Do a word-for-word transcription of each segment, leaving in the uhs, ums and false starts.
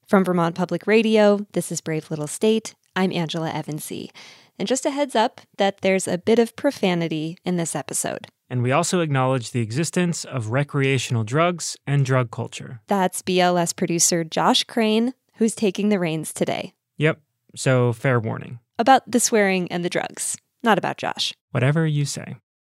From Vermont Public Radio, this is Brave Little State. I'm Angela Evansy. And just a heads up that there's a bit of profanity in this episode. And we also acknowledge the existence of recreational drugs and drug culture. That's B L S producer Josh Crane, who's taking the reins today. Yep, so fair warning. About the swearing and the drugs, not about Josh. Whatever you say.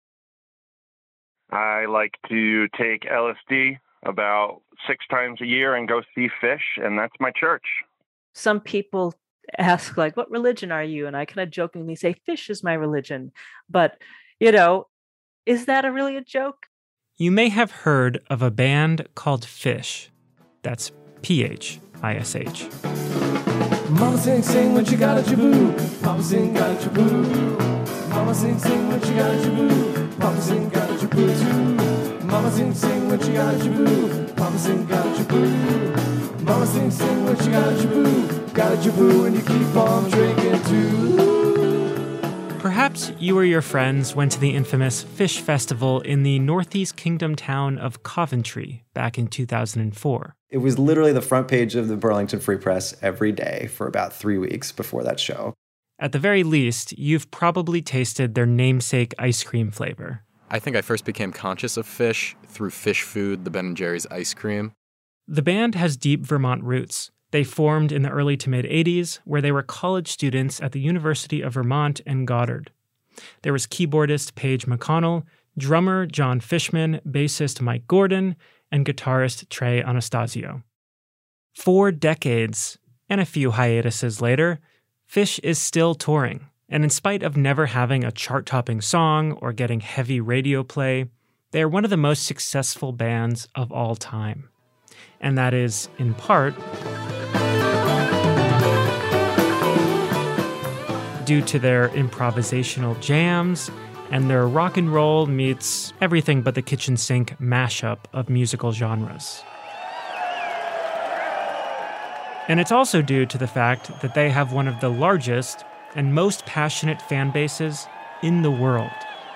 I like to take L S D about six times a year and go see Fish, and that's my church. Some people ask, like, what religion are you? And I kind of jokingly say, Fish is my religion. But, you know, is that a really a joke? You may have heard of a band called Fish. That's P H I S H. Mama sing, sing when she got a jaboo. Papa sing, got a jaboo. Mama sing, sing when she got a jaboo. Papa sing, got a jaboo too. Mama sing, sing when she got a jaboo. Papa sing, got a jaboo. Mama sing, sing when she got a jaboo. Got a jaboo and you keep on drinking too. Perhaps you or your friends went to the infamous Fish Festival in the Northeast Kingdom town of Coventry back in two thousand four. It was literally the front page of the Burlington Free Press every day for about three weeks before that show. At the very least, you've probably tasted their namesake ice cream flavor. I think I first became conscious of Fish through Fish Food, the Ben and Jerry's ice cream. The band has deep Vermont roots. They formed in the early to mid-eighties, where they were college students at the University of Vermont and Goddard. There was keyboardist Paige McConnell, drummer John Fishman, bassist Mike Gordon, and guitarist Trey Anastasio. Four decades and a few hiatuses later, Fish is still touring. And in spite of never having a chart-topping song or getting heavy radio play, they are one of the most successful bands of all time. And that is, in part, due to their improvisational jams and their rock and roll meets everything but the kitchen sink mashup of musical genres. And it's also due to the fact that they have one of the largest and most passionate fan bases in the world.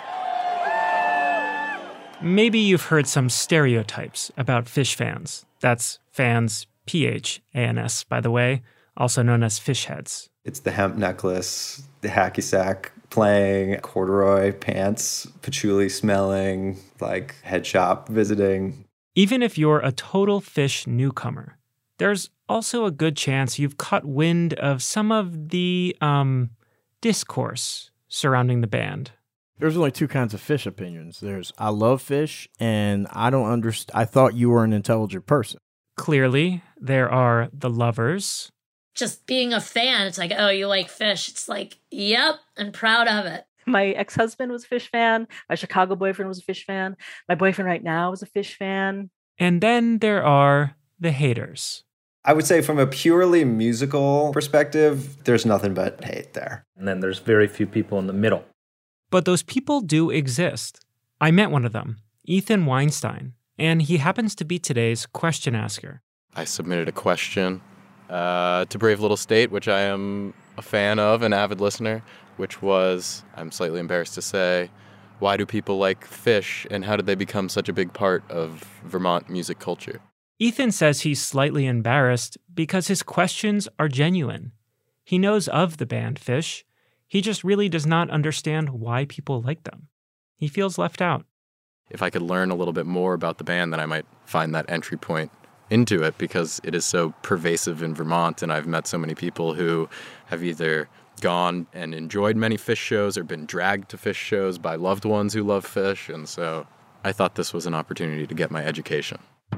Maybe you've heard some stereotypes about Fish fans. That's fans, P H A N S, by the way, also known as fish heads. It's the hemp necklace, the hacky sack playing, corduroy pants, patchouli smelling, like head shop visiting. Even if you're a total Fish newcomer, there's also a good chance you've caught wind of some of the um, discourse surrounding the band. There's only two kinds of Fish opinions. There's I love Fish, and I don't understand. I thought you were an intelligent person. Clearly, there are the lovers. Just being a fan, it's like, oh, you like Fish. It's like, yep, I'm proud of it. My ex-husband was a Fish fan. My Chicago boyfriend was a Fish fan. My boyfriend right now is a Fish fan. And then there are the haters. I would say from a purely musical perspective, there's nothing but hate there. And then there's very few people in the middle. But those people do exist. I met one of them, Ethan Weinstein, and he happens to be today's question asker. I submitted a question uh, to Brave Little State, which I am a fan of, an avid listener, which was, I'm slightly embarrassed to say, why do people like Fish, and how did they become such a big part of Vermont music culture? Ethan says he's slightly embarrassed because his questions are genuine. He knows of the band Fish. He just really does not understand why people like them. He feels left out. If I could learn a little bit more about the band, then I might find that entry point into it, because it is so pervasive in Vermont, and I've met so many people who have either gone and enjoyed many Fish shows or been dragged to Fish shows by loved ones who love Fish, and so I thought this was an opportunity to get my education.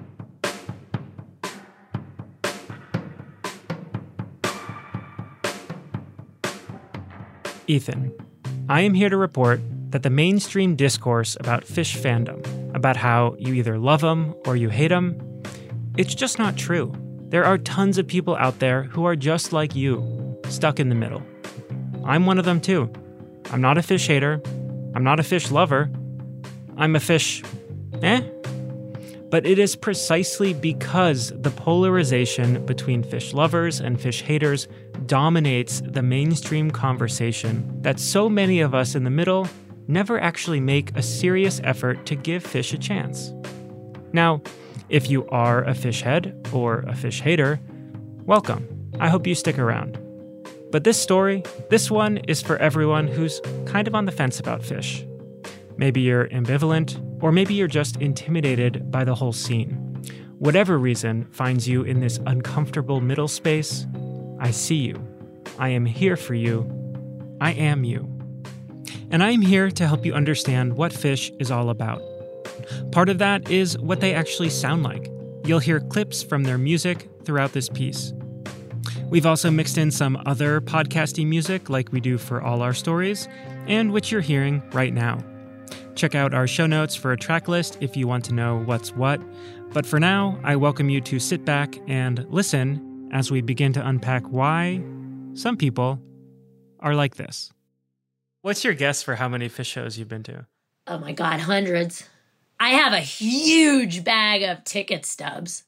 Ethan, I am here to report that the mainstream discourse about Fish fandom, about how you either love them or you hate them, it's just not true. There are tons of people out there who are just like you, stuck in the middle. I'm one of them too. I'm not a Fish hater. I'm not a Fish lover. I'm a Fish, eh? But it is precisely because the polarization between Fish lovers and Fish haters dominates the mainstream conversation that so many of us in the middle never actually make a serious effort to give Fish a chance. Now, if you are a Fish head or a Fish hater, welcome. I hope you stick around. But this story, this one is for everyone who's kind of on the fence about fish. Maybe you're ambivalent, or maybe you're just intimidated by the whole scene. Whatever reason finds you in this uncomfortable middle space, I see you. I am here for you. I am you. And I am here to help you understand what fish is all about. Part of that is what they actually sound like. You'll hear clips from their music throughout this piece. We've also mixed in some other podcasty music like we do for all our stories, and which you're hearing right now. Check out our show notes for a track list if you want to know what's what. But for now, I welcome you to sit back and listen as we begin to unpack why some people are like this. What's your guess for how many fish shows you've been to? Oh my God, hundreds. I have a huge bag of ticket stubs.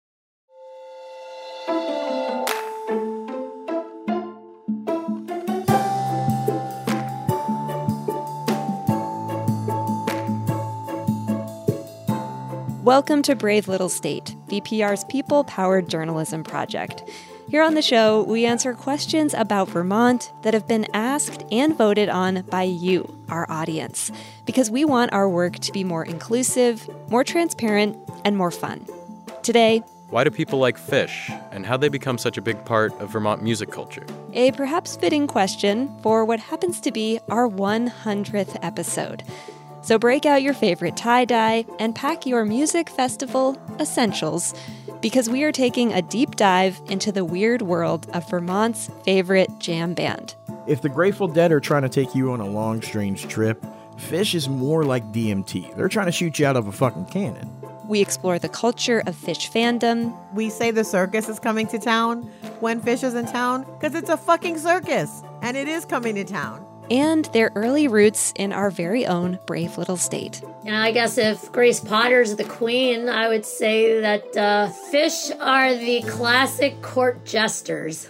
Welcome to Brave Little State, V P R's people-powered journalism project. Here on the show, we answer questions about Vermont that have been asked and voted on by you, our audience, because we want our work to be more inclusive, more transparent, and more fun. Today, why do people like fish, and how they become such a big part of Vermont music culture? A perhaps fitting question for what happens to be our one hundredth episode. So break out your favorite tie-dye and pack your music festival essentials, because we are taking a deep dive into the weird world of Vermont's favorite jam band. If the Grateful Dead are trying to take you on a long, strange trip, Fish is more like D M T. They're trying to shoot you out of a fucking cannon. We explore the culture of fish fandom. We say the circus is coming to town when Fish is in town, because it's a fucking circus, and it is coming to town. And their early roots in our very own Brave Little State. And I guess if Grace Potter's the queen, I would say that uh, fish are the classic court jesters.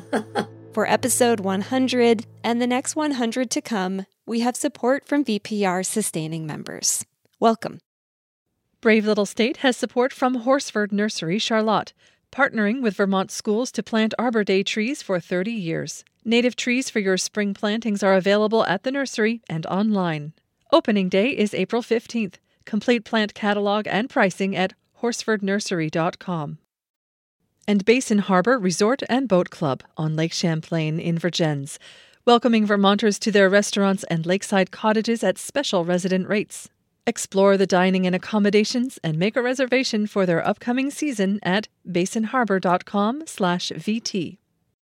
For episode one hundred and the next one hundred to come, we have support from V P R sustaining members. Welcome. Brave Little State has support from Horsford Nursery, Charlotte, partnering with Vermont schools to plant Arbor Day trees for thirty years. Native trees for your spring plantings are available at the nursery and online. Opening day is April fifteenth. Complete plant catalog and pricing at horsford nursery dot com. And Basin Harbor Resort and Boat Club on Lake Champlain in Vergennes, welcoming Vermonters to their restaurants and lakeside cottages at special resident rates. Explore the dining and accommodations and make a reservation for their upcoming season at basin harbor dot com slash V T.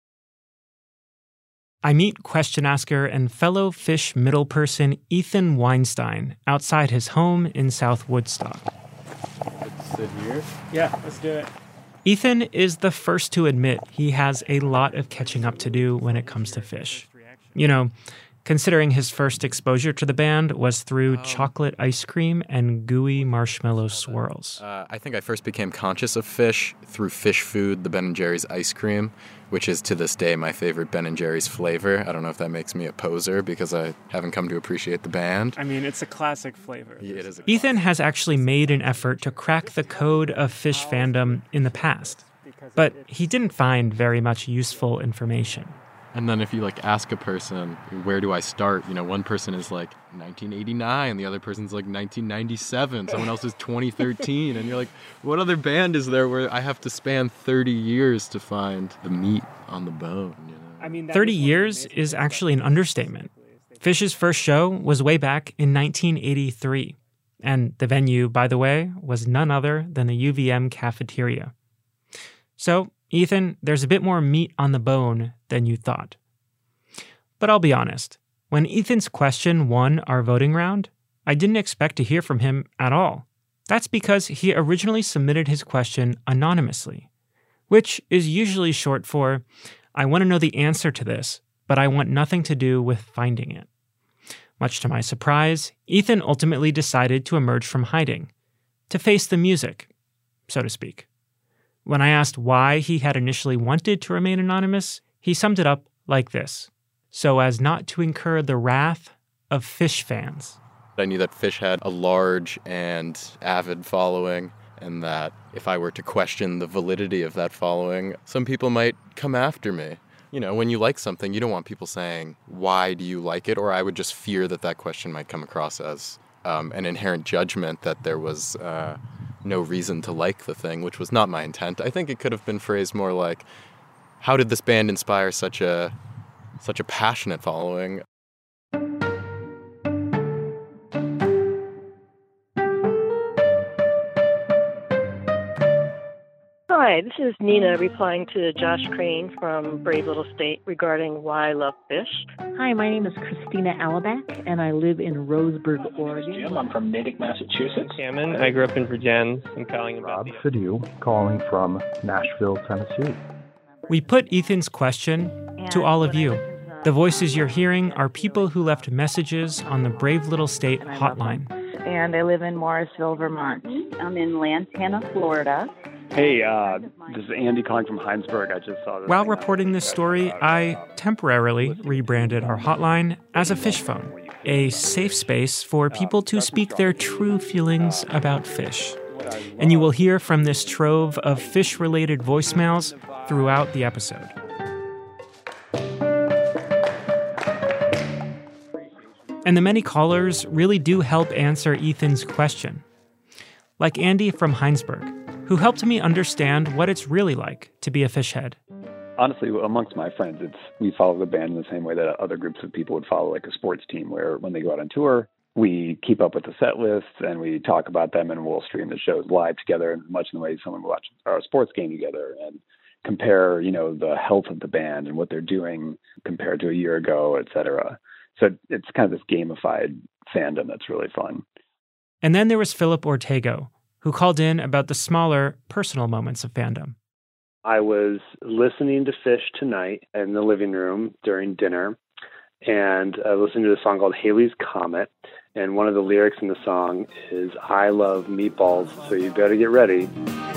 I meet question asker and fellow fish middle person Ethan Weinstein outside his home in South Woodstock. Let's sit here. Yeah, let's do it. Ethan is the first to admit he has a lot of catching up to do when it comes to fish. You know, considering his first exposure to the band was through oh. chocolate ice cream and gooey marshmallow swirls. Uh, I think I first became conscious of fish through Fish Food, the Ben and Jerry's ice cream, which is to this day my favorite Ben and Jerry's flavor. I don't know if that makes me a poser because I haven't come to appreciate the band. I mean, it's a classic flavor. Yeah, it is. Ethan has actually made an effort to crack the code of fish fandom in the past, but he didn't find very much useful information. And then if you like ask a person, where do I start? You know, one person is like nineteen eighty-nine, the other person's like nineteen ninety-seven, someone else is twenty thirteen, and you're like, what other band is there where I have to span thirty years to find the meat on the bone? You know? I mean, thirty years is actually an understatement. Fish's first show was way back in nineteen eighty-three, and the venue, by the way, was none other than the U V M cafeteria. So, Ethan, there's a bit more meat on the bone than you thought. But I'll be honest, when Ethan's question won our voting round, I didn't expect to hear from him at all. That's because he originally submitted his question anonymously, which is usually short for, I want to know the answer to this, but I want nothing to do with finding it. Much to my surprise, Ethan ultimately decided to emerge from hiding, to face the music, so to speak. When I asked why he had initially wanted to remain anonymous, he summed it up like this: so as not to incur the wrath of fish fans. I knew that Fish had a large and avid following, and that if I were to question the validity of that following, some people might come after me. You know, when you like something, you don't want people saying, why do you like it? Or I would just fear that that question might come across as um, an inherent judgment that there was uh, no reason to like the thing, which was not my intent. I think it could have been phrased more like, how did this band inspire such a such a passionate following? Hi, this is Nina replying to Josh Crane from Brave Little State regarding why I love fish. Hi, my name is Christina Alaback, and I live in Roseburg, Oregon. Jim, I'm from Natick, Massachusetts. Cameron, I grew up in Virginia. I'm calling about Rob Fidue, calling from Nashville, Tennessee. We put Ethan's question to all of you. The voices you're hearing are people who left messages on the Brave Little State hotline. And I live in Morrisville, Vermont. I'm in Lantana, Florida. Hey, uh, this is Andy calling from Heinsberg. I just saw this. While reporting this story, I temporarily rebranded our hotline as a fish phone, a safe space for people to speak their true feelings about fish. And you will hear from this trove of fish-related voicemails throughout the episode. And the many callers really do help answer Ethan's question. Like Andy from Heinsberg, who helped me understand what it's really like to be a fish head. Honestly, amongst my friends, it's we follow the band in the same way that other groups of people would follow like a sports team, where when they go out on tour, we keep up with the set lists and we talk about them, and we'll stream the shows live together, much in the way someone will watch our sports game together and compare, you know, the health of the band and what they're doing compared to a year ago, et cetera. So it's kind of this gamified fandom that's really fun. And then there was Philip Ortego, who called in about the smaller, personal moments of fandom. I was listening to Fish tonight in the living room during dinner, and I listened to a song called Halley's Comet, and one of the lyrics in the song is, I love meatballs, so you better get ready.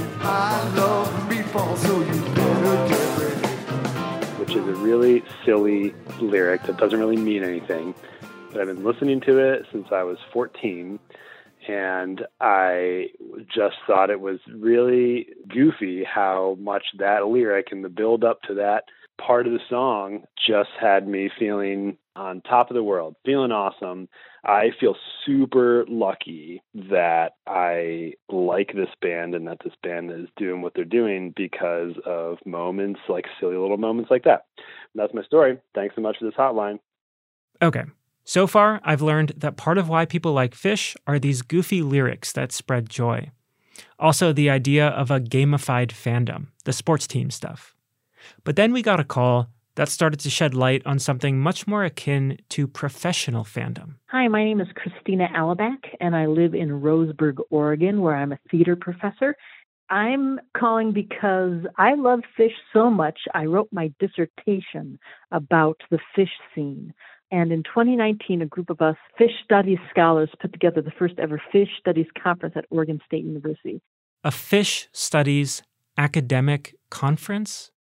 I love meatballs, so you better get ready. Which is a really silly lyric that doesn't really mean anything, but I've been listening to it since I was fourteen, and I just thought it was really goofy how much that lyric and the build up to that part of the song just had me feeling on top of the world, feeling awesome. I feel super lucky that I like this band and that this band is doing what they're doing because of moments, like silly little moments like that. And that's my story. Thanks so much for this hotline. Okay. So far, I've learned that part of why people like Fish are these goofy lyrics that spread joy. Also, the idea of a gamified fandom, the sports team stuff. But then we got a call that started to shed light on something much more akin to professional fandom. Hi, my name is Christina Alaback, and I live in Roseburg, Oregon, where I'm a theater professor. I'm calling because I love fish so much, I wrote my dissertation about the fish scene. And in twenty nineteen, a group of us fish studies scholars put together the first ever fish studies conference at Oregon State University. A fish studies academic conference?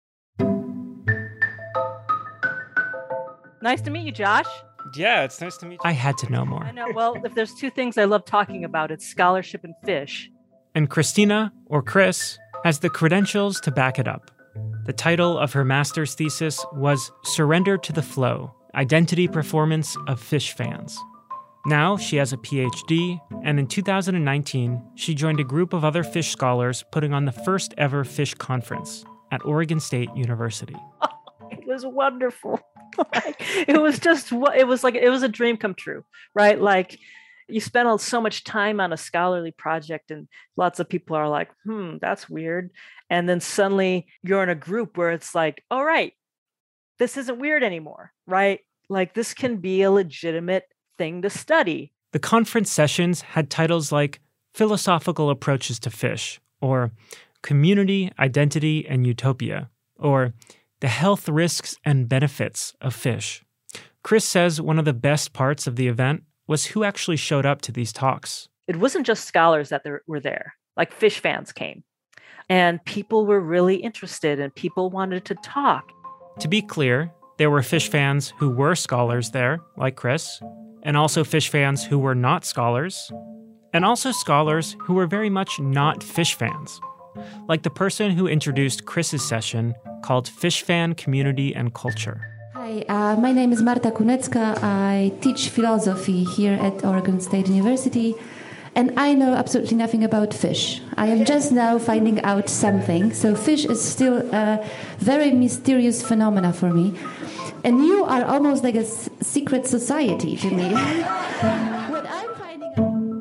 Nice to meet you, Josh. Yeah, it's nice to meet you. I had to know more. I know. Well, if there's two things I love talking about, it's scholarship and fish. And Christina, or Chris, has the credentials to back it up. The title of her master's thesis was Surrender to the Flow, Identity Performance of Fish Fans. Now she has a P H D, and in two thousand nineteen, she joined a group of other fish scholars putting on the first ever fish conference at Oregon State University. Oh, it was wonderful. It was just, it was like, it was a dream come true, right? Like, you spend so much time on a scholarly project and lots of people are like, hmm, that's weird. And then suddenly you're in a group where it's like, all right, this isn't weird anymore, right? Like, this can be a legitimate thing to study. The conference sessions had titles like Philosophical Approaches to Fish, or Community, Identity, and Utopia, or The Health Risks and Benefits of Fish. Chris says one of the best parts of the event was who actually showed up to these talks. It wasn't just scholars that were there, like fish fans came. And people were really interested and people wanted to talk. To be clear, there were fish fans who were scholars there, like Chris, and also fish fans who were not scholars, and also scholars who were very much not fish fans, like the person who introduced Chris's session called Fish Fan Community and Culture. Hi, uh, my name is Marta Kunecka. I teach philosophy here at Oregon State University, and I know absolutely nothing about fish. I am just now finding out something, so fish is still a very mysterious phenomena for me. And you are almost like a s- secret society to me. What I'm finding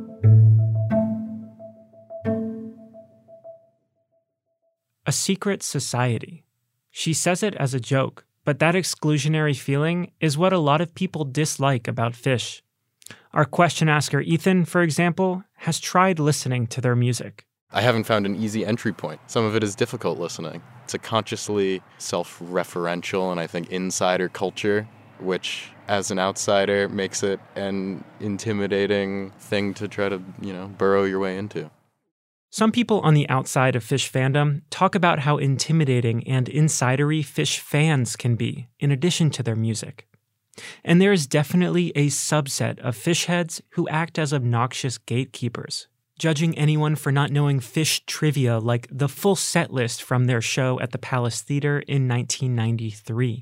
A secret society. She says it as a joke, but that exclusionary feeling is what a lot of people dislike about fish. Our question asker Ethan, for example, has tried listening to their music. I haven't found an easy entry point. Some of it is difficult listening. It's a consciously self-referential and I think insider culture, which as an outsider makes it an intimidating thing to try to, you know, burrow your way into. Some people on the outside of fish fandom talk about how intimidating and insidery fish fans can be, in addition to their music. And there is definitely a subset of fish heads who act as obnoxious gatekeepers, judging anyone for not knowing fish trivia like the full set list from their show at the Palace Theater in nineteen ninety-three.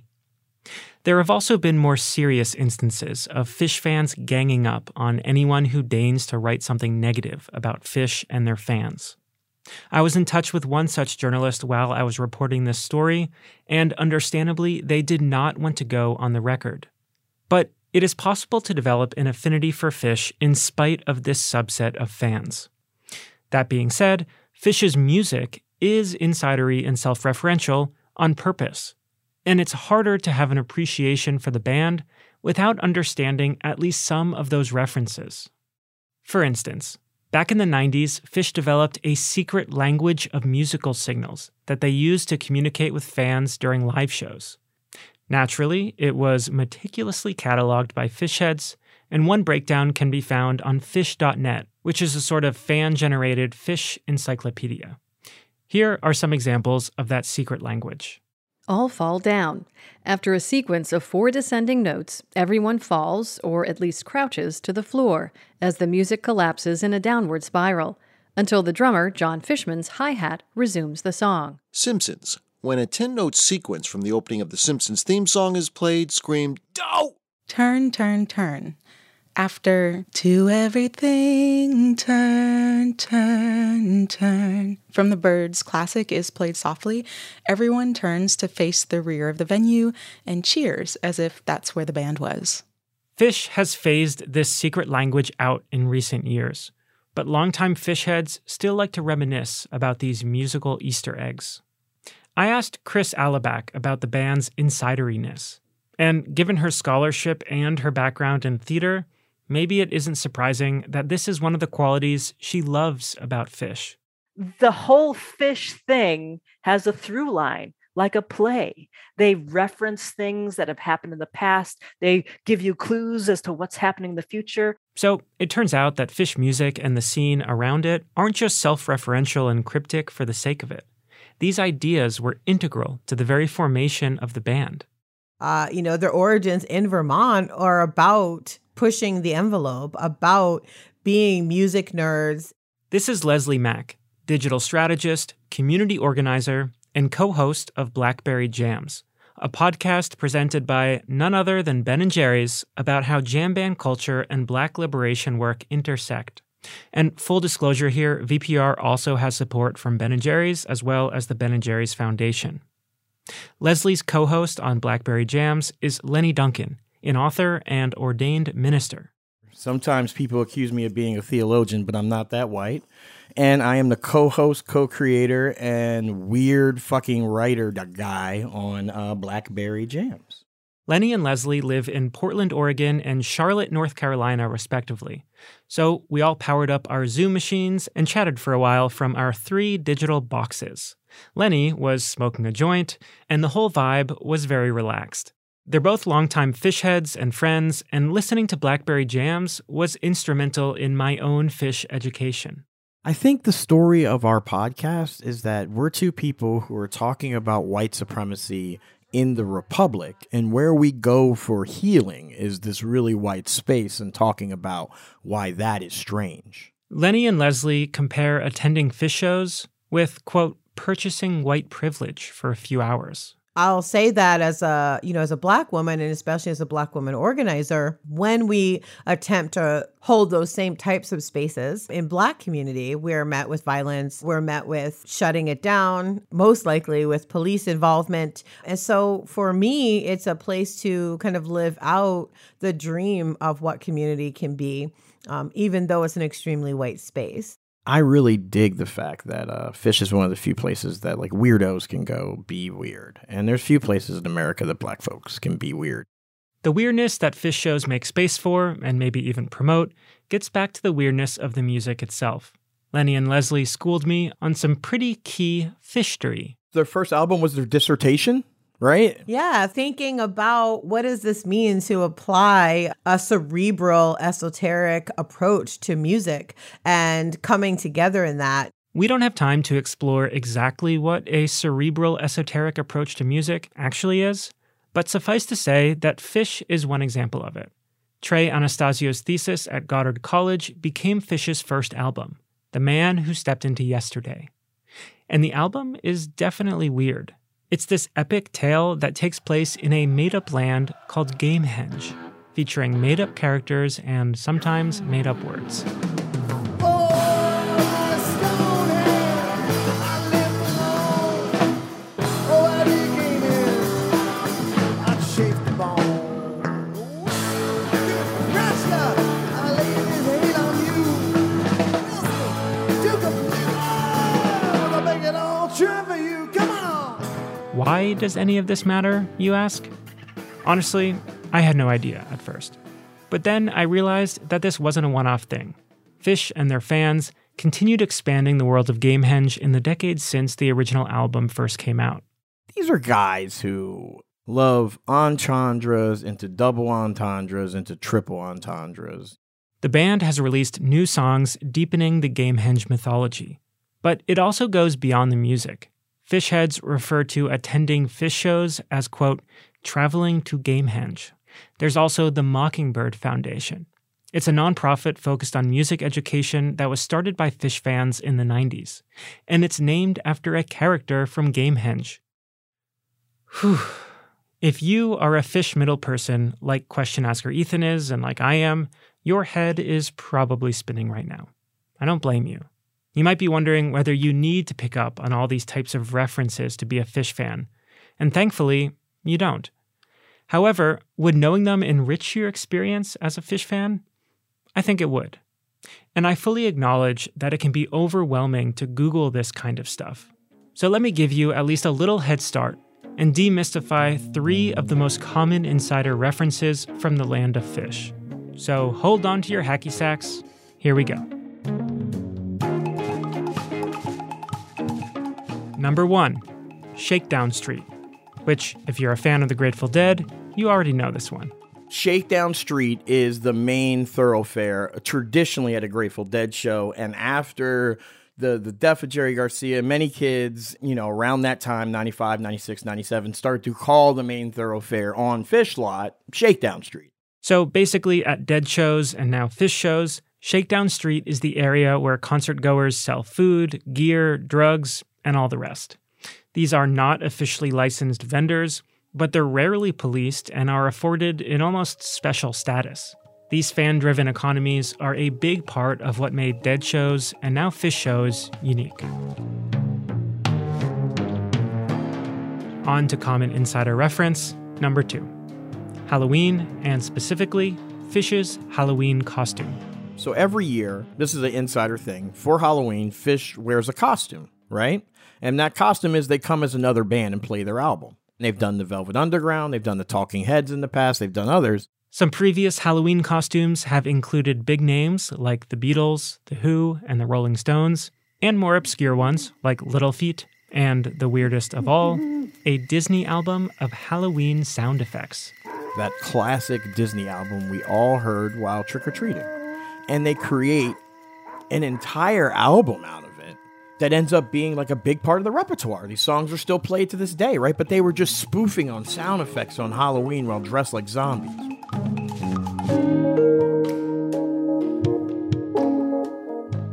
There have also been more serious instances of fish fans ganging up on anyone who deigns to write something negative about fish and their fans. I was in touch with one such journalist while I was reporting this story, and understandably, they did not want to go on the record. But it is possible to develop an affinity for fish in spite of this subset of fans. That being said, Fish's music is insidery and self-referential on purpose, and it's harder to have an appreciation for the band without understanding at least some of those references. For instance, back in the nineties, Fish developed a secret language of musical signals that they used to communicate with fans during live shows. Naturally, it was meticulously cataloged by fish heads, and one breakdown can be found on fish dot net, which is a sort of fan-generated fish encyclopedia. Here are some examples of that secret language. All fall down. After a sequence of four descending notes, everyone falls, or at least crouches, to the floor as the music collapses in a downward spiral, until the drummer, John Fishman's hi-hat, resumes the song. Simpsons. When a ten-note sequence from the opening of the Simpsons theme song is played, scream, "Doh!" Turn, turn, turn. After to everything, turn, turn, turn. From the Byrds' classic is played softly, everyone turns to face the rear of the venue and cheers as if that's where the band was. Fish has phased this secret language out in recent years, but longtime Fish heads still like to reminisce about these musical Easter eggs. I asked Chris Alaback about the band's insideriness, and given her scholarship and her background in theater, maybe it isn't surprising that this is one of the qualities she loves about Fish. The whole Fish thing has a through line, like a play. They reference things that have happened in the past. They give you clues as to what's happening in the future. So it turns out that Fish music and the scene around it aren't just self-referential and cryptic for the sake of it. These ideas were integral to the very formation of the band. Uh, you know, their origins in Vermont are about pushing the envelope, about being music nerds. This is Leslie Mack, digital strategist, community organizer, and co-host of Blackberry Jams, a podcast presented by none other than Ben and Jerry's about how jam band culture and Black liberation work intersect. And full disclosure here, V P R also has support from Ben and Jerry's as well as the Ben and Jerry's Foundation. Leslie's co-host on Blackberry Jams is Lenny Duncan, an author and ordained minister. Sometimes people accuse me of being a theologian, but I'm not that white. And I am the co-host, co-creator, and weird fucking writer guy on uh, Blackberry Jams. Lenny and Leslie live in Portland, Oregon, and Charlotte, North Carolina, respectively. So we all powered up our Zoom machines and chatted for a while from our three digital boxes. Lenny was smoking a joint, and the whole vibe was very relaxed. They're both longtime Fish heads and friends, and listening to Blackberry Jams was instrumental in my own Fish education. I think the story of our podcast is that we're two people who are talking about white supremacy in the Republic, and where we go for healing is this really white space and talking about why that is strange. Lenny and Leslie compare attending Phish shows with, quote, purchasing white privilege for a few hours. I'll say that as a, you know, as a Black woman, and especially as a Black woman organizer, when we attempt to hold those same types of spaces in Black community, we're met with violence, we're met with shutting it down, most likely with police involvement. And so for me, it's a place to kind of live out the dream of what community can be, um, even though it's an extremely white space. I really dig the fact that uh, Phish is one of the few places that like weirdos can go be weird. And there's few places in America that Black folks can be weird. The weirdness that Phish shows make space for, and maybe even promote, gets back to the weirdness of the music itself. Lenny and Leslie schooled me on some pretty key Phishtory. Their first album was their dissertation, right? Yeah, thinking about what does this mean to apply a cerebral, esoteric approach to music and coming together in that. We don't have time to explore exactly what a cerebral, esoteric approach to music actually is, but suffice to say that Phish is one example of it. Trey Anastasio's thesis at Goddard College became Phish's first album, The Man Who Stepped Into Yesterday. And the album is definitely weird. It's this epic tale that takes place in a made-up land called Gamehenge, featuring made-up characters and sometimes made-up words. Why does any of this matter, you ask? Honestly, I had no idea at first. But then I realized that this wasn't a one-off thing. Phish and their fans continued expanding the world of Gamehenge in the decades since the original album first came out. These are guys who love entendres into double entendres into triple entendres. The band has released new songs deepening the Gamehenge mythology. But it also goes beyond the music. Phish heads refer to attending Phish shows as, quote, traveling to Gamehenge. There's also the Mockingbird Foundation. It's a nonprofit focused on music education that was started by Phish fans in the nineties, and it's named after a character from Gamehenge. Whew. If you are a Phish middle person like Question Asker Ethan is and like I am, your head is probably spinning right now. I don't blame you. You might be wondering whether you need to pick up on all these types of references to be a Phish fan, and thankfully, you don't. However, would knowing them enrich your experience as a Phish fan? I think it would. And I fully acknowledge that it can be overwhelming to Google this kind of stuff. So let me give you at least a little head start and demystify three of the most common insider references from the land of Phish. So hold on to your hacky sacks. Here we go. Number one, Shakedown Street, which, if you're a fan of the Grateful Dead, you already know this one. Shakedown Street is the main thoroughfare traditionally at a Grateful Dead show, and after the, the death of Jerry Garcia, many kids, you know, around that time, ninety-five, ninety-six, ninety-seven, started to call the main thoroughfare on Phish Lot Shakedown Street. So basically at Dead shows and now Phish shows, Shakedown Street is the area where concert goers sell food, gear, drugs, and all the rest. These are not officially licensed vendors, but they're rarely policed and are afforded an almost special status. These fan-driven economies are a big part of what made Dead shows and now Phish shows unique. On to common insider reference, number two. Halloween, and specifically, Phish's Halloween costume. So every year, this is an insider thing, for Halloween, Phish wears a costume, right? And that costume is they come as another band and play their album. They've done the Velvet Underground, they've done the Talking Heads in the past, they've done others. Some previous Halloween costumes have included big names like the Beatles, The Who, and the Rolling Stones, and more obscure ones like Little Feat, and the weirdest of all, a Disney album of Halloween sound effects. That classic Disney album we all heard while trick-or-treating. And they create an entire album out of it that ends up being like a big part of the repertoire. These songs are still played to this day, right? But they were just spoofing on sound effects on Halloween while dressed like zombies.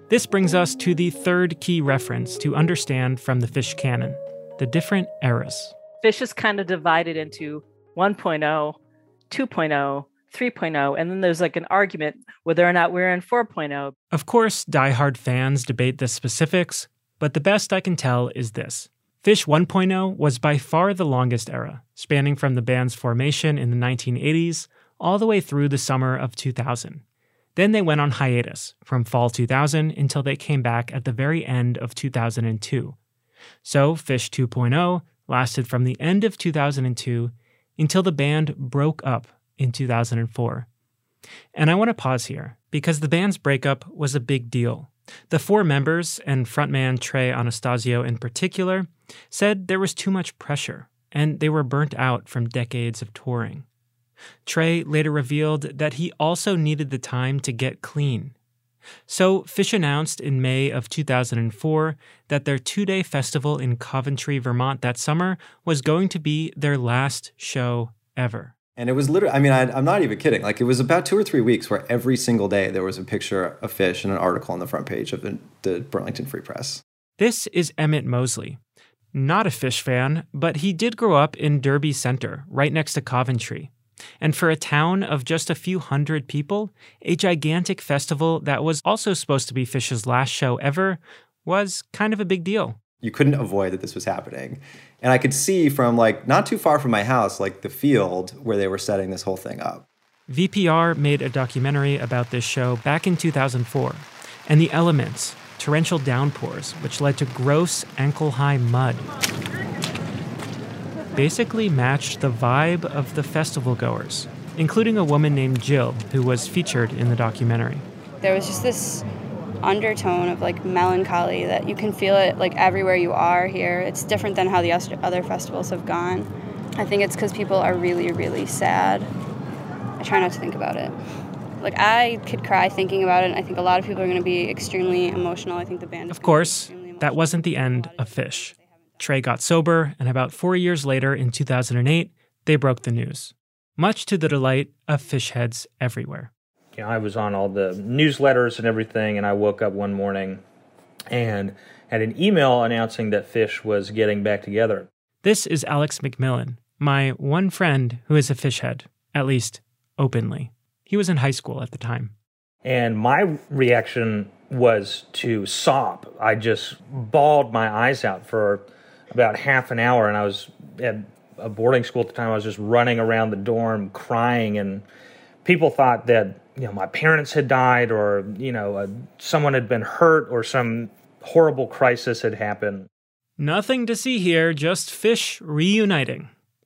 This brings us to the third key reference to understand from the Phish canon, the different eras. Phish is kind of divided into one point oh, two point oh, three point oh, and then there's like an argument whether or not we're in four point oh. Of course, diehard fans debate the specifics, but the best I can tell is this. Phish one point oh was by far the longest era, spanning from the band's formation in the nineteen eighties all the way through the summer of two thousand. Then they went on hiatus from fall two thousand until they came back at the very end of two thousand two. So Phish two point oh lasted from the end of two thousand two until the band broke up in two thousand four. And I want to pause here, because the band's breakup was a big deal. The four members, and frontman Trey Anastasio in particular, said there was too much pressure, and they were burnt out from decades of touring. Trey later revealed that he also needed the time to get clean. So Phish announced in May of two thousand four that their two-day festival in Coventry, Vermont that summer was going to be their last show ever. And it was literally, I mean, I, I'm not even kidding. Like, it was about two or three weeks where every single day there was a picture of Phish and an article on the front page of the, the Burlington Free Press. This is Emmett Mosley. Not a Phish fan, but he did grow up in Derby Center, right next to Coventry. And for a town of just a few hundred people, a gigantic festival that was also supposed to be Phish's last show ever was kind of a big deal. You couldn't avoid that this was happening. And I could see from, like, not too far from my house, like the field where they were setting this whole thing up. V P R made a documentary about this show back in two thousand four, and the elements, torrential downpours, which led to gross ankle-high mud, basically matched the vibe of the festival goers, including a woman named Jill, who was featured in the documentary. There was just this undertone of like melancholy that you can feel it like everywhere you are here. It's different than how the other festivals have gone. I think it's because people are really, really sad. I try not to think about it. Like, I could cry thinking about it, and I think a lot of people are going to be extremely emotional. I think the band is Of course, that wasn't the end of Phish. Trey got sober, and about four years later, in two thousand eight, they broke the news, much to the delight of Phish heads everywhere. You know, I was on all the newsletters and everything, and I woke up one morning and had an email announcing that Phish was getting back together. This is Alex McMillan, my one friend who is a Phish head, at least openly. He was in high school at the time. And my reaction was to sob. I just bawled my eyes out for about half an hour, and I was at a boarding school at the time. I was just running around the dorm crying, and people thought that, you know, my parents had died, or, you know, uh, someone had been hurt, or some horrible crisis had happened. Nothing to see here, just Phish reuniting.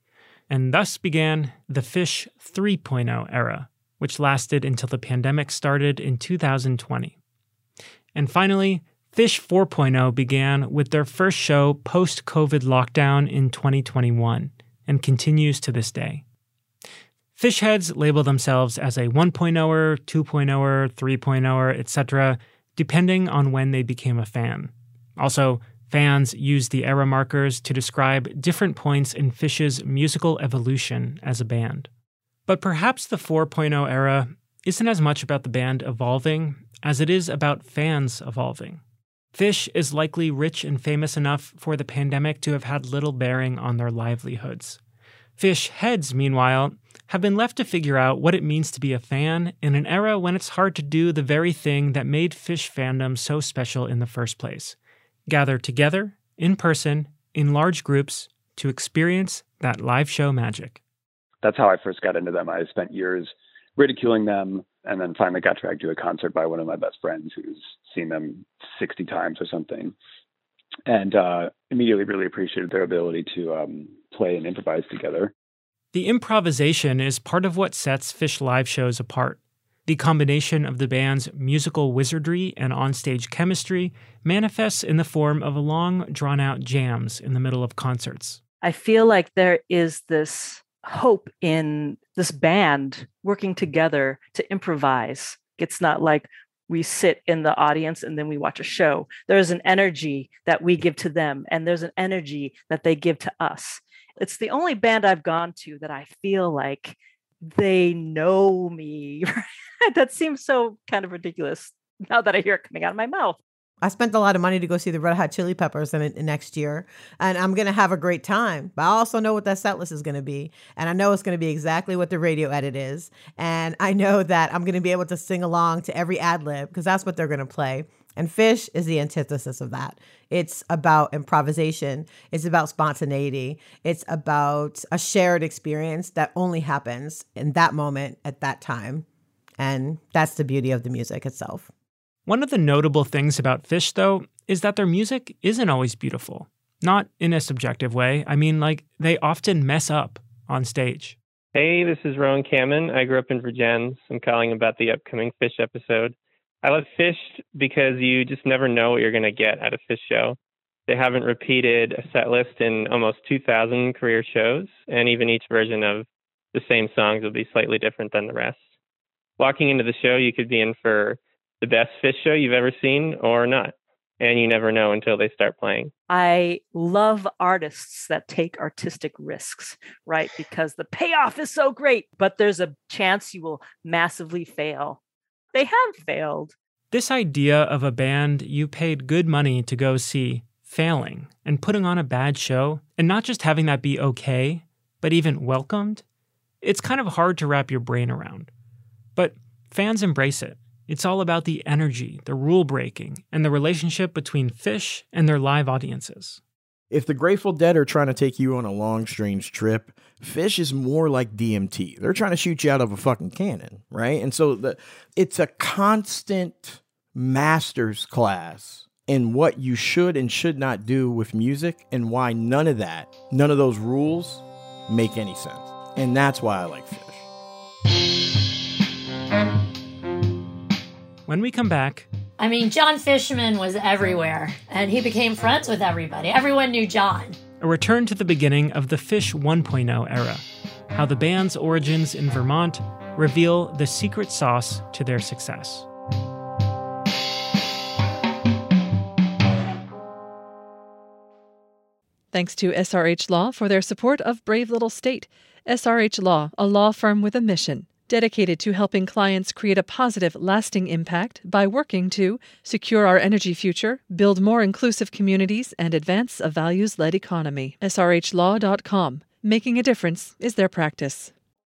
And thus began the Phish three point oh era, which lasted until the pandemic started in two thousand twenty. And finally, Phish four point oh began with their first show post-COVID lockdown in twenty twenty-one, and continues to this day. Phish heads label themselves as a one point oh-er, two point oh-er, three point oh-er, et cetera, depending on when they became a fan. Also, fans use the era markers to describe different points in Phish's musical evolution as a band. But perhaps the four point oh era isn't as much about the band evolving as it is about fans evolving. Phish is likely rich and famous enough for the pandemic to have had little bearing on their livelihoods. Phish heads, meanwhile, have been left to figure out what it means to be a fan in an era when it's hard to do the very thing that made Phish fandom so special in the first place: gather together, in person, in large groups, to experience that live show magic. That's how I first got into them. I spent years ridiculing them, and then finally got dragged to a concert by one of my best friends who's seen them sixty times or something, and uh, immediately really appreciated their ability to um, play and improvise together. The improvisation is part of what sets Phish live shows apart. The combination of the band's musical wizardry and onstage chemistry manifests in the form of long, drawn-out jams in the middle of concerts. I feel like there is this hope in this band working together to improvise. It's not like we sit in the audience and then we watch a show. There's an energy that we give to them, and there's an energy that they give to us. It's the only band I've gone to that I feel like they know me. That seems so kind of ridiculous, now that I hear it coming out of my mouth. I spent a lot of money to go see the Red Hot Chili Peppers in, in next year, and I'm going to have a great time. But I also know what that set list is going to be, and I know it's going to be exactly what the radio edit is, and I know that I'm going to be able to sing along to every ad lib because that's what they're going to play. And Phish is the antithesis of that. It's about improvisation. It's about spontaneity. It's about a shared experience that only happens in that moment at that time, and that's the beauty of the music itself. One of the notable things about Phish, though, is that their music isn't always beautiful. Not in a subjective way. I mean, like, they often mess up on stage. Hey, this is Rowan Cameron. I grew up in Virginia. I'm calling about the upcoming Phish episode. I love Phish because you just never know what you're going to get at a Phish show. They haven't repeated a set list in almost two thousand career shows, and even each version of the same songs will be slightly different than the rest. Walking into the show, you could be in for the best Phish show you've ever seen or not. And you never know until they start playing. I love artists that take artistic risks, right? Because the payoff is so great, but there's a chance you will massively fail. They have failed. This idea of a band you paid good money to go see failing and putting on a bad show, and not just having that be okay, but even welcomed, it's kind of hard to wrap your brain around. But fans embrace it. It's all about the energy, the rule breaking, and the relationship between Phish and their live audiences. If the Grateful Dead are trying to take you on a long, strange trip, Phish is more like D M T. They're trying to shoot you out of a fucking cannon, right? And so the it's a constant master's class in what you should and should not do with music and why none of that, none of those rules make any sense. And that's why I like Phish. When we come back... I mean, John Fishman was everywhere, and he became friends with everybody. Everyone knew John. A return to the beginning of the Phish one point oh era. How the band's origins in Vermont reveal the secret sauce to their success. Thanks to S R H Law for their support of Brave Little State. S R H Law, a law firm with a mission, dedicated to helping clients create a positive, lasting impact by working to secure our energy future, build more inclusive communities, and advance a values-led economy. S R H law dot com. Making a difference is their practice.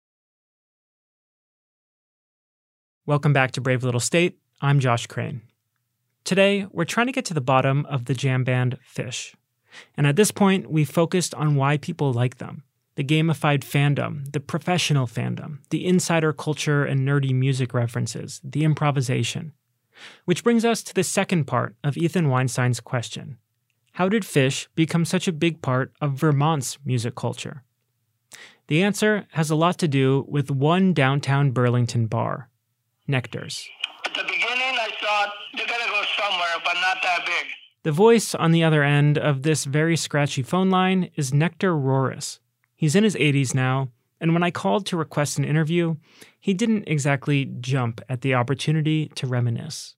Welcome back to Brave Little State. I'm Josh Crane. Today, we're trying to get to the bottom of the jam band Phish. And at this point, we focused on why people like them. The gamified fandom, the professional fandom, the insider culture and nerdy music references, the improvisation. Which brings us to the second part of Ethan Weinstein's question. How did Phish become such a big part of Vermont's music culture? The answer has a lot to do with one downtown Burlington bar, Nectar's. At the beginning, I thought they're going to go somewhere, but not that big. The voice on the other end of this very scratchy phone line is Nectar Roris. He's in his eighties now, and when I called to request an interview, he didn't exactly jump at the opportunity to reminisce.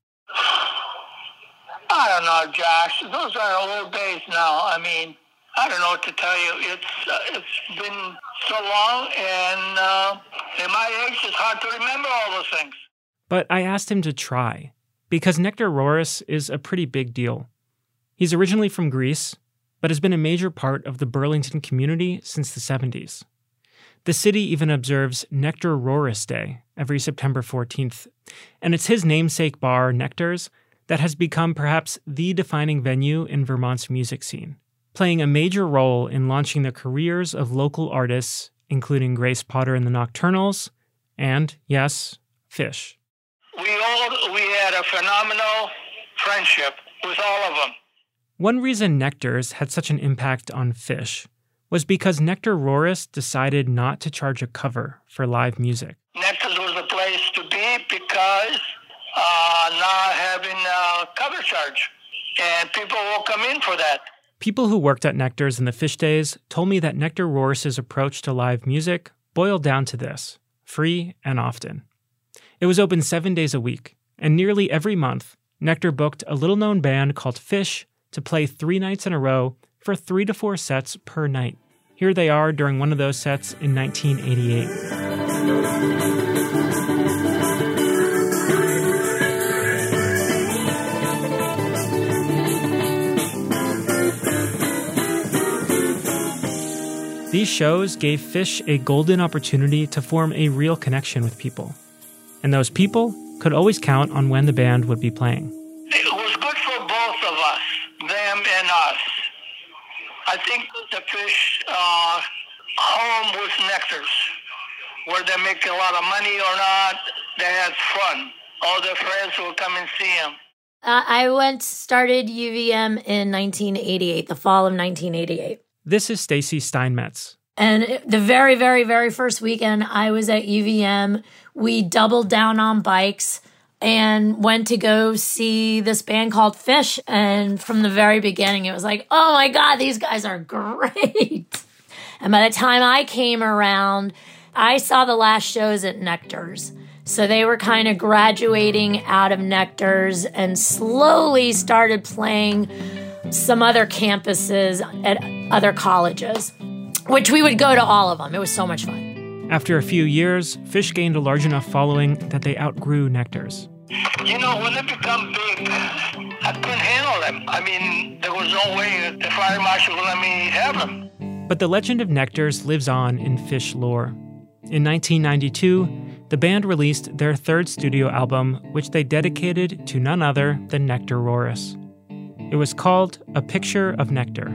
I don't know, Josh. Those are old days now. I mean, I don't know what to tell you. It's uh, it's been so long, and uh, at my age, it's hard to remember all those things. But I asked him to try, because Nectar Roris is a pretty big deal. He's originally from Greece, but has been a major part of the Burlington community since the seventies. The city even observes Nectar Roris Day every September fourteenth, and it's his namesake bar, Nectar's, that has become perhaps the defining venue in Vermont's music scene, playing a major role in launching the careers of local artists, including Grace Potter and the Nocturnals, and, yes, Phish. We all, we had a phenomenal friendship with all of them. One reason Nectar's had such an impact on Phish was because Nectar Roris decided not to charge a cover for live music. Nectar's was the place to be because uh, not having a cover charge, and people will come in for that. People who worked at Nectar's in the Phish days told me that Nectar Roris's approach to live music boiled down to this: free and often. It was open seven days a week, and nearly every month, Nectar booked a little-known band called Phish to play three nights in a row for three to four sets per night. Here they are during one of those sets in nineteen eighty-eight. These shows gave Fish a golden opportunity to form a real connection with people. And those people could always count on when the band would be playing. It was good for both of us, them and us. I think the Fish uh, home was Nectar's. Whether they make a lot of money or not, they had fun. All their friends would come and see them. Uh, I went, started U V M in nineteen eighty-eight, the fall of nineteen eighty-eight. This is Stacy Steinmetz. And the very, very, very first weekend I was at U V M, we doubled down on bikes and went to go see this band called Fish. And from the very beginning, it was like, oh my God, these guys are great. And by the time I came around, I saw the last shows at Nectar's. So they were kind of graduating out of Nectar's and slowly started playing some other campuses at other colleges, which we would go to all of them. It was so much fun. After a few years, Fish gained a large enough following that they outgrew Nectar's. You know, when they become big, I couldn't handle them. I mean, there was no way the fire marshal would let me have them. But the legend of Nectar's lives on in Fish lore. In nineteen ninety-two, the band released their third studio album, which they dedicated to none other than Nectar Roris. It was called A Picture of Nectar.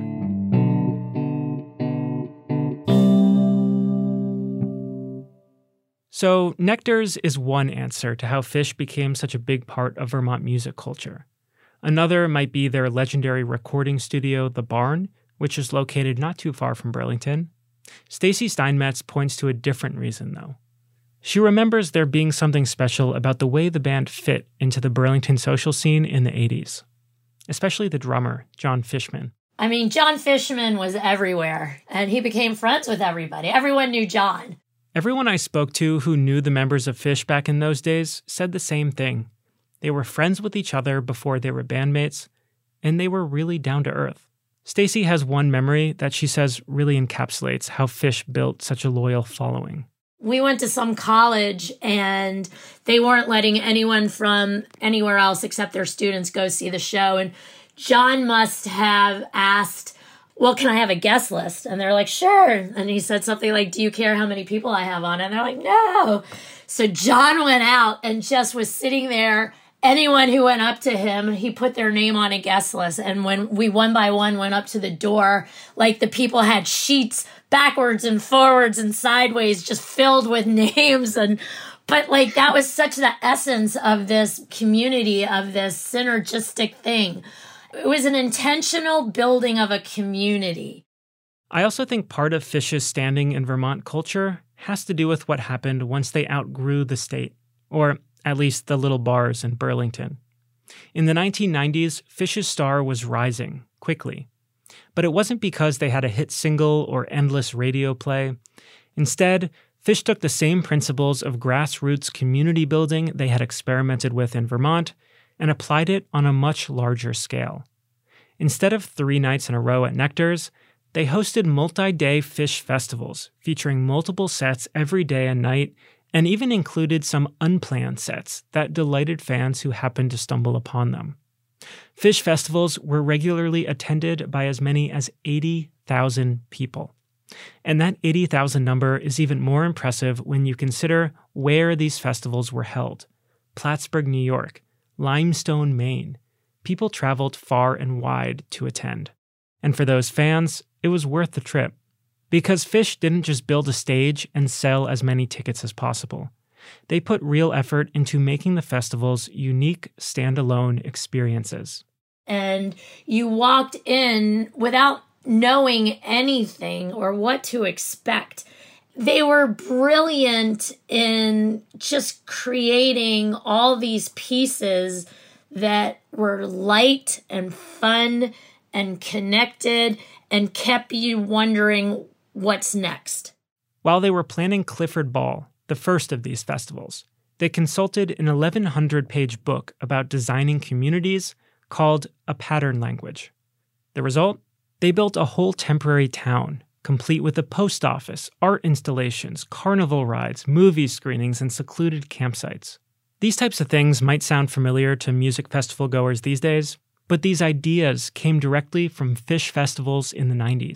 So, Nectar's is one answer to how Fish became such a big part of Vermont music culture. Another might be their legendary recording studio, The Barn, which is located not too far from Burlington. Stacy Steinmetz points to a different reason, though. She remembers there being something special about the way the band fit into the Burlington social scene in the eighties, especially the drummer, John Fishman. I mean, John Fishman was everywhere, and he became friends with everybody. Everyone knew John. Everyone I spoke to who knew the members of Fish back in those days said the same thing. They were friends with each other before they were bandmates, and they were really down to earth. Stacy has one memory that she says really encapsulates how Fish built such a loyal following. We went to some college, and they weren't letting anyone from anywhere else except their students go see the show. And John must have asked, well, can I have a guest list? And they're like, sure. And he said something like, do you care how many people I have on? And they're like, no. So John went out and just was sitting there. Anyone who went up to him, he put their name on a guest list. And when we one by one went up to the door, like the people had sheets backwards and forwards and sideways just filled with names. And but like that was such the essence of this community, of this synergistic thing. It was an intentional building of a community. I also think part of Fish's standing in Vermont culture has to do with what happened once they outgrew the state, or at least the little bars in Burlington. In the nineteen nineties, Fish's star was rising quickly. But it wasn't because they had a hit single or endless radio play. Instead, Fish took the same principles of grassroots community building they had experimented with in Vermont and applied it on a much larger scale. Instead of three nights in a row at Nectar's, they hosted multi-day Fish festivals featuring multiple sets every day and night, and even included some unplanned sets that delighted fans who happened to stumble upon them. Fish festivals were regularly attended by as many as eighty thousand people. And that eighty thousand number is even more impressive when you consider where these festivals were held. Plattsburgh, New York, Limestone, Maine. People traveled far and wide to attend. And for those fans, it was worth the trip. Because Fish didn't just build a stage and sell as many tickets as possible. They put real effort into making the festivals unique, standalone experiences. And you walked in without knowing anything or what to expect. They were brilliant in just creating all these pieces that were light and fun and connected and kept you wondering what's next. While they were planning Clifford Ball, the first of these festivals, they consulted an eleven hundred page book about designing communities called A Pattern Language. The result? They built a whole temporary town, complete with a post office, art installations, carnival rides, movie screenings, and secluded campsites. These types of things might sound familiar to music festival goers these days, but these ideas came directly from Fish festivals in the nineties.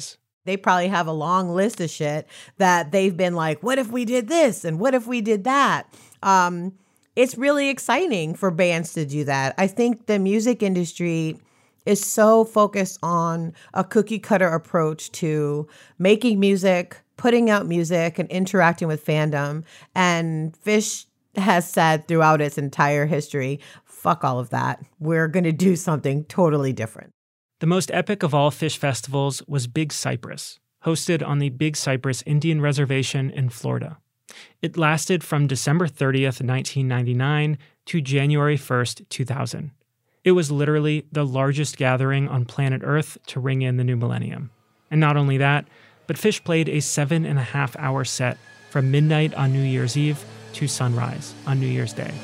They probably have a long list of shit that they've been like, what if we did this? And what if we did that? Um, it's really exciting for bands to do that. I think the music industry is so focused on a cookie cutter approach to making music, putting out music, and interacting with fandom. And Phish has said throughout its entire history, fuck all of that. We're going to do something totally different. The most epic of all Phish festivals was Big Cypress, hosted on the Big Cypress Indian Reservation in Florida. It lasted from December thirtieth, nineteen ninety-nine to January first, two thousand. It was literally the largest gathering on planet Earth to ring in the new millennium. And not only that, but Phish played a seven and a half hour set from midnight on New Year's Eve to sunrise on New Year's Day.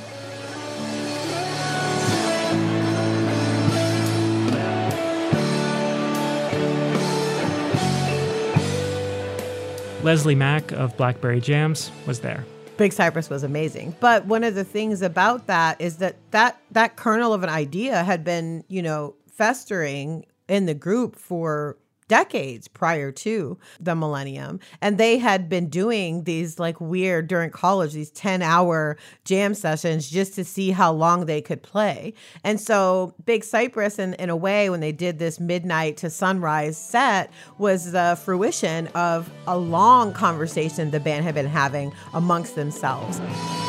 Leslie Mack of Blackberry Jams was there. Big Cypress was amazing. But one of the things about that is that that, that kernel of an idea had been, you know, festering in the group for decades prior to the millennium. And they had been doing these like weird, during college, these ten hour jam sessions just to see how long they could play. And so Big Cypress, in, in a way, when they did this midnight to sunrise set, was the fruition of a long conversation the band had been having amongst themselves.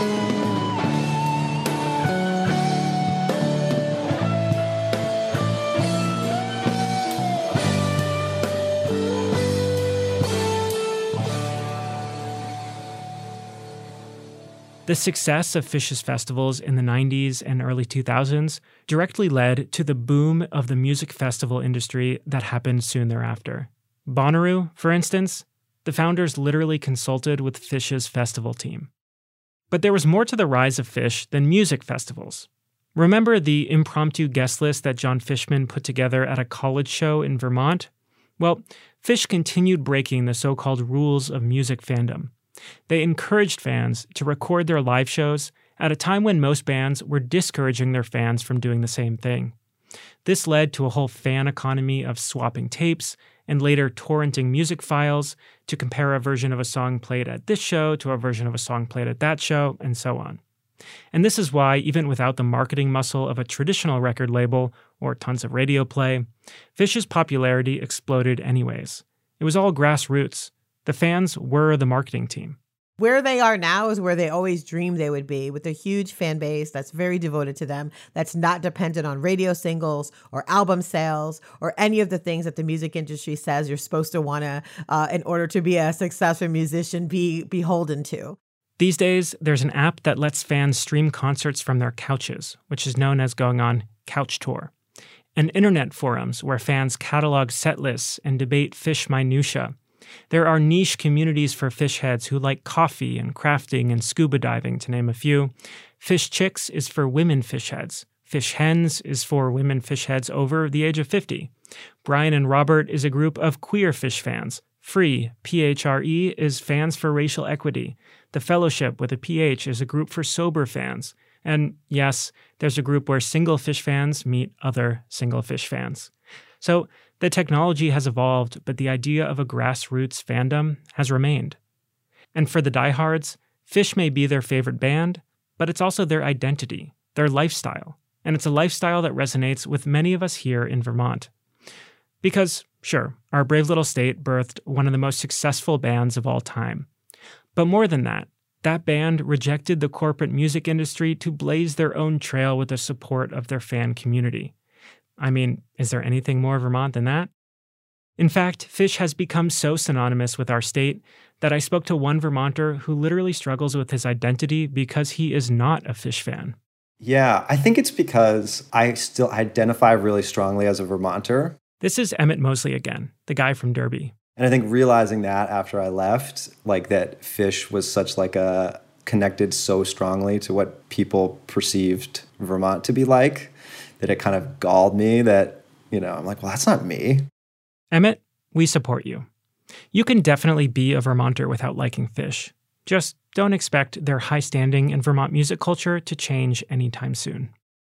The success of Phish's festivals in the nineties and early two thousands directly led to the boom of the music festival industry that happened soon thereafter. Bonnaroo, for instance, the founders literally consulted with Phish's festival team. But there was more to the rise of Phish than music festivals. Remember the impromptu guest list that John Fishman put together at a college show in Vermont? Well, Phish continued breaking the so-called rules of music fandom. They encouraged fans to record their live shows at a time when most bands were discouraging their fans from doing the same thing. This led to a whole fan economy of swapping tapes and later torrenting music files to compare a version of a song played at this show to a version of a song played at that show, and so on. And this is why, even without the marketing muscle of a traditional record label or tons of radio play, Phish's popularity exploded anyways. It was all grassroots. The fans were the marketing team. Where they are now is where they always dreamed they would be, with a huge fan base that's very devoted to them, that's not dependent on radio singles or album sales or any of the things that the music industry says you're supposed to want to, uh, in order to be a successful musician, be beholden to. These days, there's an app that lets fans stream concerts from their couches, which is known as going on Couch Tour, and internet forums where fans catalog set lists and debate Phish minutia. There are niche communities for Phish heads who like coffee and crafting and scuba diving, to name a few. Phish Chicks is for women Phish heads. Phish Hens is for women Phish heads over the age of fifty. Brian and Robert is a group of queer Phish fans. Free, P H R E, is fans for racial equity. The Fellowship, with a P H, is a group for sober fans. And yes, there's a group where single Phish fans meet other single Phish fans. So the technology has evolved, but the idea of a grassroots fandom has remained. And for the diehards, Phish may be their favorite band, but it's also their identity, their lifestyle. And it's a lifestyle that resonates with many of us here in Vermont. Because, sure, our brave little state birthed one of the most successful bands of all time. But more than that, that band rejected the corporate music industry to blaze their own trail with the support of their fan community. I mean, is there anything more Vermont than that? In fact, Phish has become so synonymous with our state that I spoke to one Vermonter who literally struggles with his identity because he is not a Phish fan. Yeah, I think it's because I still identify really strongly as a Vermonter. This is Emmett Mosley again, the guy from Derby. And I think realizing that after I left, like that Phish was such like a connected so strongly to what people perceived Vermont to be like, that it kind of galled me that, you know, I'm like, well, that's not me. Emmett, we support you. You can definitely be a Vermonter without liking Phish. Just don't expect their high standing in Vermont music culture to change anytime soon.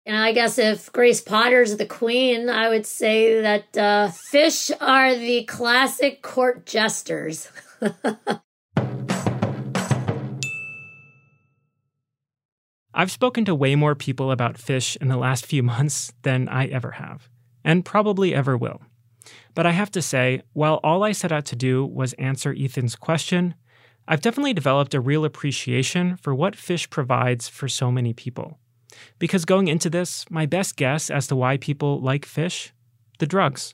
And I guess if Grace Potter's the queen, I would say that uh, fish are the classic court jesters. I've spoken to way more people about fish in the last few months than I ever have, and probably ever will. But I have to say, while all I set out to do was answer Ethan's question, I've definitely developed a real appreciation for what fish provides for so many people. Because going into this, my best guess as to why people like fish? The drugs.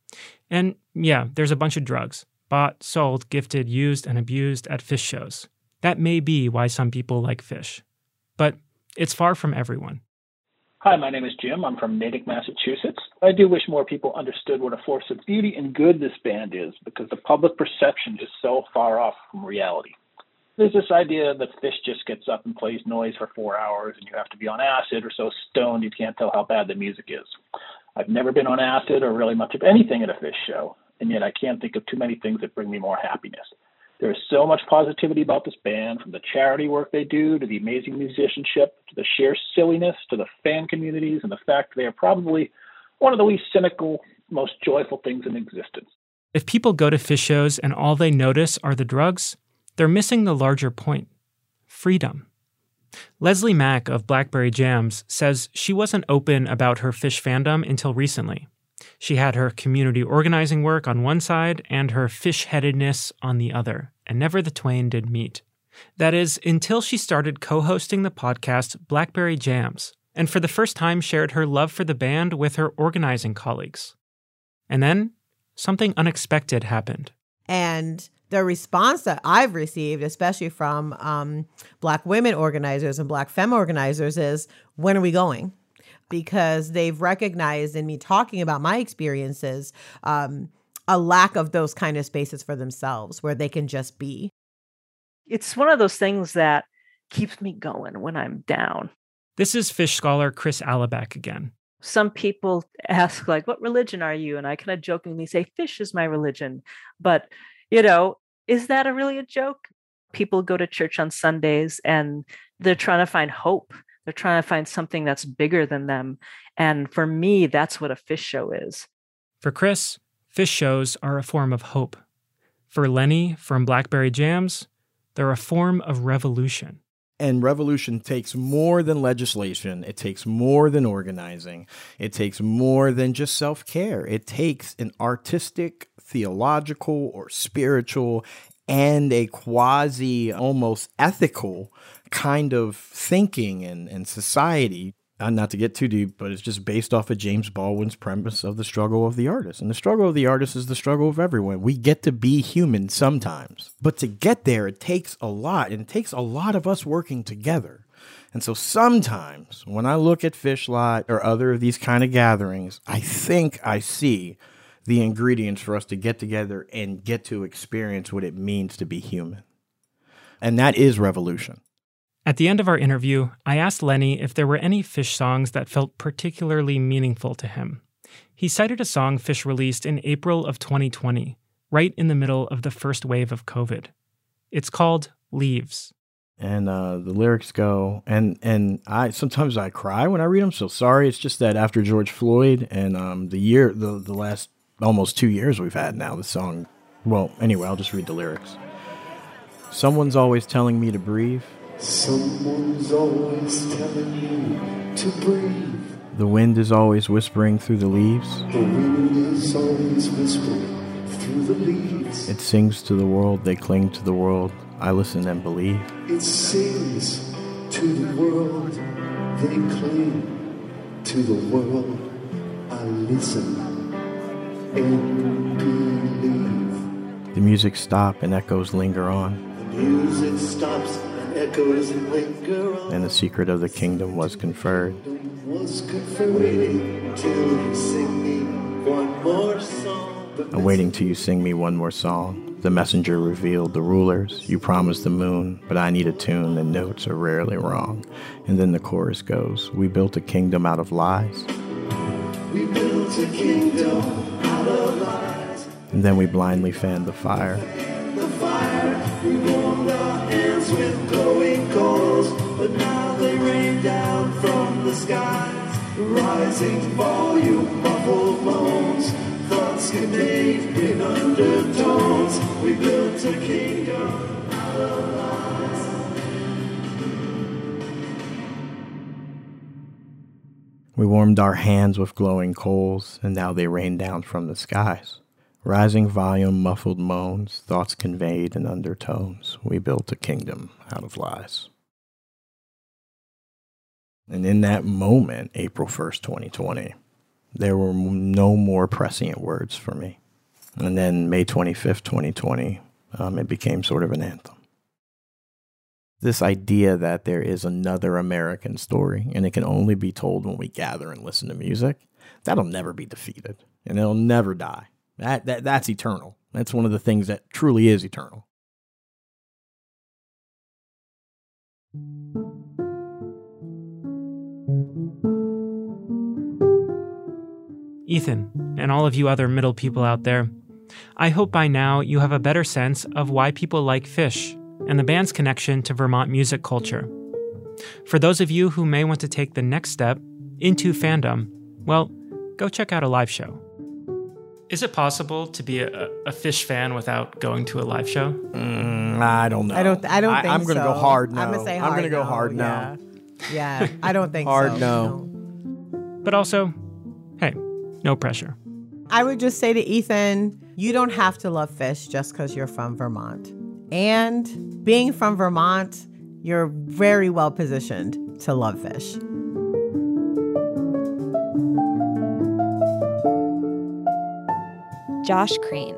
And yeah, there's a bunch of drugs. Bought, sold, gifted, used, and abused at fish shows. That may be why some people like fish. But it's far from everyone. Hi, my name is Jim. I'm from Natick, Massachusetts. I do wish more people understood what a force of beauty and good this band is, because the public perception is so far off from reality. There's this idea that Fish just gets up and plays noise for four hours and you have to be on acid or so stoned you can't tell how bad the music is. I've never been on acid or really much of anything at a Fish show, and yet I can't think of too many things that bring me more happiness. There is so much positivity about this band, from the charity work they do, to the amazing musicianship, to the sheer silliness, to the fan communities, and the fact they are probably one of the least cynical, most joyful things in existence. If people go to Fish shows and all they notice are the drugs, they're missing the larger point: freedom. Leslie Mack of Blackberry Jams says she wasn't open about her Fish fandom until recently. She had her community organizing work on one side and her fish-headedness on the other, and never the twain did meet. That is, until she started co-hosting the podcast Blackberry Jams, and for the first time shared her love for the band with her organizing colleagues. And then, something unexpected happened. And the response that I've received, especially from um, Black women organizers and Black femme organizers, is, when are we going? Because they've recognized in me talking about my experiences um, a lack of those kind of spaces for themselves where they can just be. It's one of those things that keeps me going when I'm down. This is Fish scholar Chris Allebeck again. Some people ask, like, what religion are you? And I kind of jokingly say, Fish is my religion. But, you know, is that a really a joke? People go to church on Sundays and they're trying to find hope. They're trying to find something that's bigger than them. And for me, that's what a Fish show is. For Chris, Fish shows are a form of hope. For Lenny from Blackberry Jams, they're a form of revolution. And revolution takes more than legislation. It takes more than organizing. It takes more than just self-care. It takes an artistic, theological, or spiritual, and a quasi, almost ethical kind of thinking and, and society. Uh, not to get too deep, but it's just based off of James Baldwin's premise of the struggle of the artist. And the struggle of the artist is the struggle of everyone. We get to be human sometimes. But to get there, it takes a lot. And it takes a lot of us working together. And so sometimes when I look at Fish Lot or other of these kind of gatherings, I think I see the ingredients for us to get together and get to experience what it means to be human. And that is revolution. At the end of our interview, I asked Lenny if there were any Fish songs that felt particularly meaningful to him. He cited a song Fish released in April of twenty twenty, right in the middle of the first wave of COVID. It's called Leaves. And uh, the lyrics go, and and I sometimes I cry when I read them, so sorry. It's just that after George Floyd and um, the year, the, the last almost two years we've had now, the song, well, anyway, I'll just read the lyrics. Someone's always telling me to breathe. Someone's always telling you to breathe. The wind is always whispering through the leaves. The wind is always whispering through the leaves. It sings to the world, they cling to the world. I listen and believe. It sings to the world, they cling to the world. I listen and believe. The music stops and echoes linger on. The music stops and echoes linger on. And the secret of the kingdom was conferred. Was conferred. Waiting till you sing me one more song. I'm waiting till you sing me one more song. The messenger revealed the rulers. You promised the moon, but I need a tune. The notes are rarely wrong. And then the chorus goes, we built a kingdom out of lies. We built a kingdom out of lies. And then we blindly fanned the fire. The fire, we warmed our hands with glowing coals, but now they rain down from the skies. Rising volume, muffled moans, thoughts conveyed in undertones. We built a kingdom out of lies. We warmed our hands with glowing coals, and now they rain down from the skies. Rising volume, muffled moans, thoughts conveyed in undertones. We built a kingdom out of lies. And in that moment, April first, twenty twenty, there were no more prescient words for me. And then May twenty-fifth, twenty twenty, um, it became sort of an anthem. This idea that there is another American story and it can only be told when we gather and listen to music, that'll never be defeated and it'll never die. That, that That's eternal. That's one of the things that truly is eternal. Ethan, and all of you other middle people out there, I hope by now you have a better sense of why people like Phish and the band's connection to Vermont music culture. For those of you who may want to take the next step into fandom, well, go check out a live show. Is it possible to be a, a Phish fan without going to a live show? Mm, I don't know. I don't. I don't I, think I'm gonna so. go hard no. I'm gonna say hard I'm gonna go no, hard yeah. no. Yeah, I don't think hard so. no. But also, hey, no pressure. I would just say to Ethan, you don't have to love Phish just because you're from Vermont. And being from Vermont, you're very well positioned to love Phish. Josh Crane.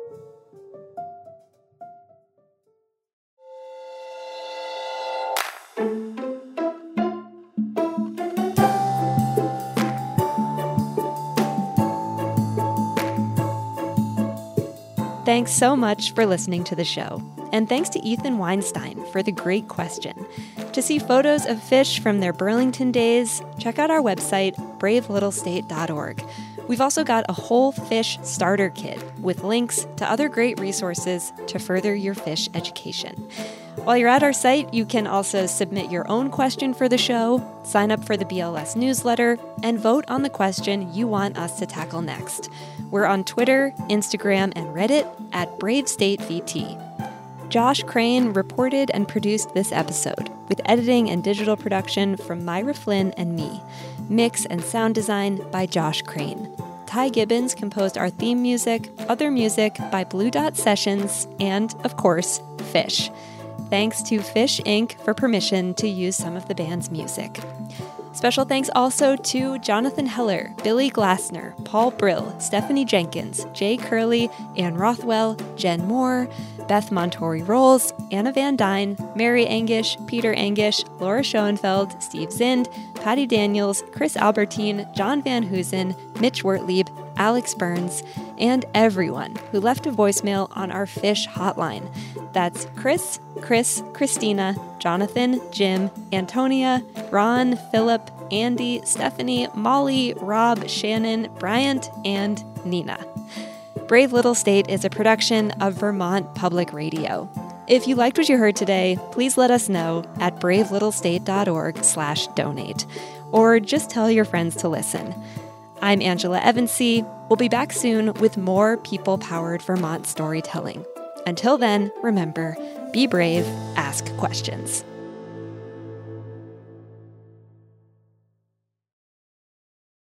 Thanks so much for listening to the show. And thanks to Ethan Weinstein for the great question. To see photos of Phish from their Burlington days, check out our website, brave little state dot org. We've also got a whole Phish starter kit with links to other great resources to further your Phish education. While you're at our site, you can also submit your own question for the show, sign up for the B L S newsletter, and vote on the question you want us to tackle next. We're on Twitter, Instagram, and Reddit at Brave State V T. Josh Crane reported and produced this episode, with editing and digital production from Myra Flynn and me. Mix and sound design by Josh Crane. Ty Gibbons composed our theme music, other music by Blue Dot Sessions, and, of course, Phish. Thanks to Phish Incorporated for permission to use some of the band's music. Special thanks also to Jonathan Heller, Billy Glassner, Paul Brill, Stephanie Jenkins, Jay Curley, Ann Rothwell, Jen Moore, Beth Montori-Rolls, Anna Van Dyne, Mary Angish, Peter Angish, Laura Schoenfeld, Steve Zind, Patty Daniels, Chris Albertine, John Van Hoosen, Mitch Wertlieb, Alex Burns, and everyone who left a voicemail on our Phish hotline. That's Chris, Chris, Christina, Jonathan, Jim, Antonia, Ron, Philip, Andy, Stephanie, Molly, Rob, Shannon, Bryant, and Nina. Brave Little State is a production of Vermont Public Radio. If you liked what you heard today, please let us know at brave little state dot org slash donate, or just tell your friends to listen. I'm Angela Evansy. We'll be back soon with more people-powered Vermont storytelling. Until then, remember, be brave, ask questions.